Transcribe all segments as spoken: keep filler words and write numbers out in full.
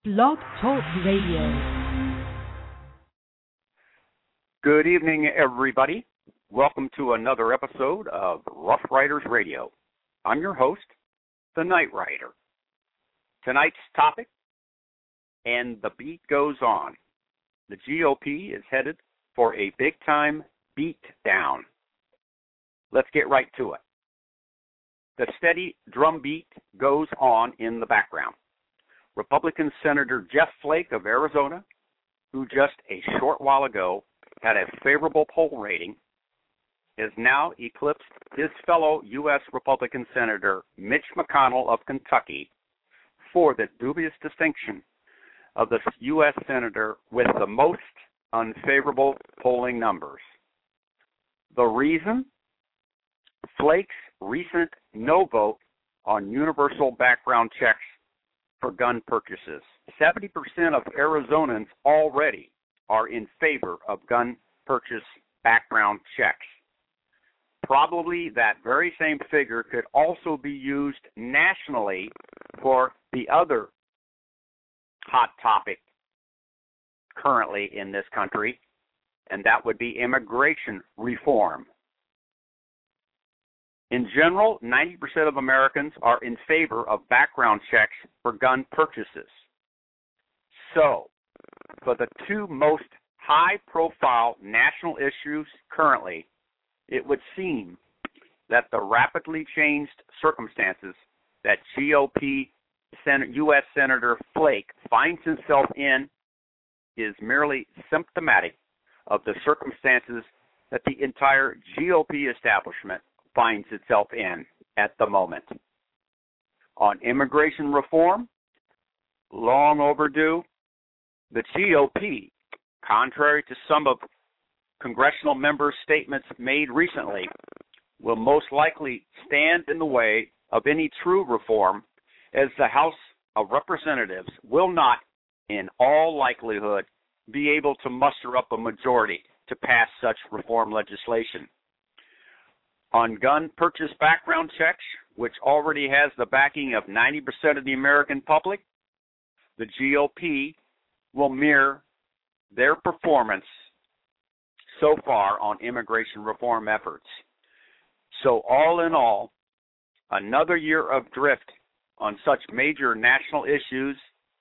Blog Talk Radio. Good evening, everybody. Welcome to another episode of Rough Riders Radio. I'm your host, the Night Rider. Tonight's topic, and the beat goes on. The G O P is headed for a big-time beat down. Let's get right to it. The steady drumbeat goes on in the background. Republican Senator Jeff Flake of Arizona, who just a short while ago had a favorable poll rating, has now eclipsed his fellow U S Republican Senator Mitch McConnell of Kentucky for the dubious distinction of the U S Senator with the most unfavorable polling numbers. The reason? Flake's recent no vote on universal background checks for gun purchases. seventy percent of Arizonans already are in favor of gun purchase background checks. Probably that very same figure could also be used nationally for the other hot topic currently in this country, and that would be immigration reform. In general, ninety percent of Americans are in favor of background checks for gun purchases. So, for the two most high-profile national issues currently, it would seem that the rapidly changed circumstances that G O P Sen- U S Senator Flake finds himself in is merely symptomatic of the circumstances that the entire G O P establishment finds itself in at the moment. On immigration reform, long overdue, the G O P, contrary to some of congressional members' statements made recently, will most likely stand in the way of any true reform, as the House of Representatives will not, in all likelihood, be able to muster up a majority to pass such reform legislation. On gun purchase background checks, which already has the backing of ninety percent of the American public, the G O P will mirror their performance so far on immigration reform efforts. So all in all, another year of drift on such major national issues,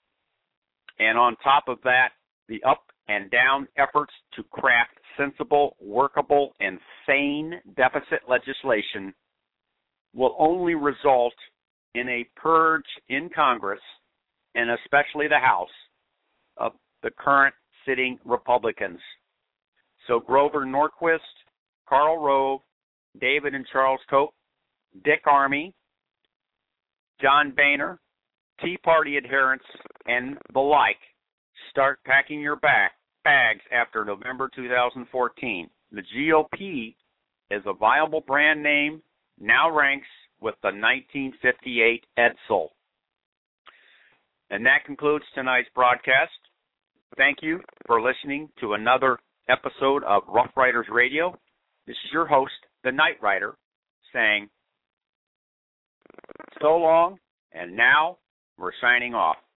and on top of that, the up and down efforts to craft sensible, workable, and sane deficit legislation will only result in a purge in Congress, and especially the House, of the current sitting Republicans. So Grover Norquist, Karl Rove, David and Charles Cope, Dick Armey, John Boehner, Tea Party adherents, and the like, start packing your bag, bags after November two thousand fourteen. The G O P, as a viable brand name, now ranks with the nineteen fifty-eight Edsel. And that concludes tonight's broadcast. Thank you for listening to another episode of Rough Riders Radio. This is your host, the Night Rider, saying so long, and now we're signing off.